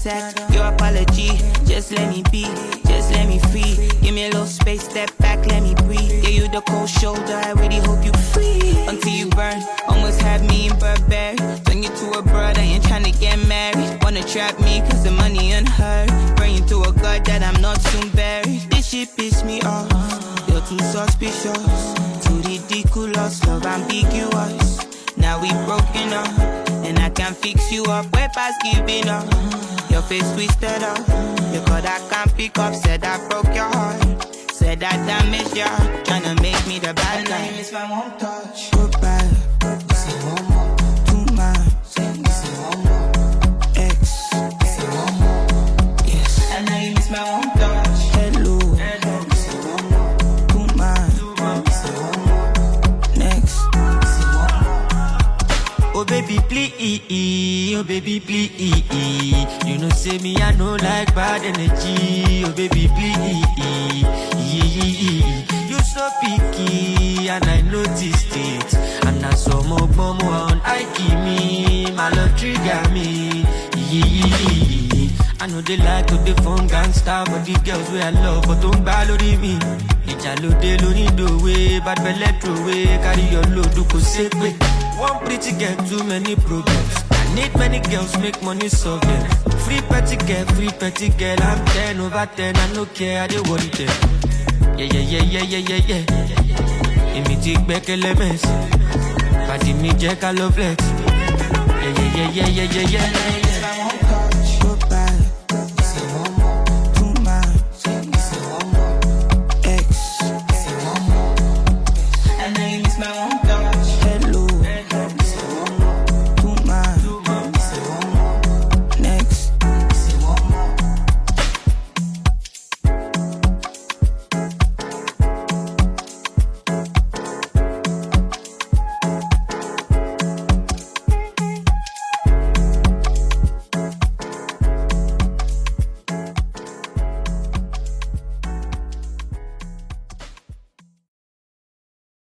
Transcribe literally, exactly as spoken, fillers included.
contact. Your apology, just let me be, just let me free. Give me a little space, step back, let me breathe. Yeah, you the cold shoulder, I really hope you free. Until you burn, almost had me in Burberry. Turn you to a brother, ain't tryna get married. Wanna trap me, cause the money unheard. Bring you to a god that I'm not soon buried. This shit piss me off, you're too suspicious. Too ridiculous, love ambiguous. Now we broken up, and I can't fix you up. We're past giving up. Your face twisted up. You called I can't pick up. Said I broke your heart. Said I damaged your heart. Tryna make me the bad guy. And I miss my one touch. Goodbye. Say one more. Too much. Say one more. X. Say one more. Yes. And I miss my one touch. Hello. Hello. Say one more. Too much. Say one more. Next. Oh baby please, oh baby please. You know say me I know like bad energy. Oh baby please, you so picky and I noticed it. And I saw more bomb on I give me, my love trigger me. I know they like to defund gangsta, but the girls where I love but don't balance me. It's a load they don't need the way, but belly throw away, carry your load to go safe way. One pretty girl, too many problems. I need many girls, make money solve them. Free petty girl, free petty girl. I'm ten over ten, I no care, I don't worry them. Yeah, yeah, yeah, yeah, yeah, yeah, yeah. If me take back elements, but if me check I love flex. Yeah, yeah, yeah, yeah, yeah, yeah, yeah.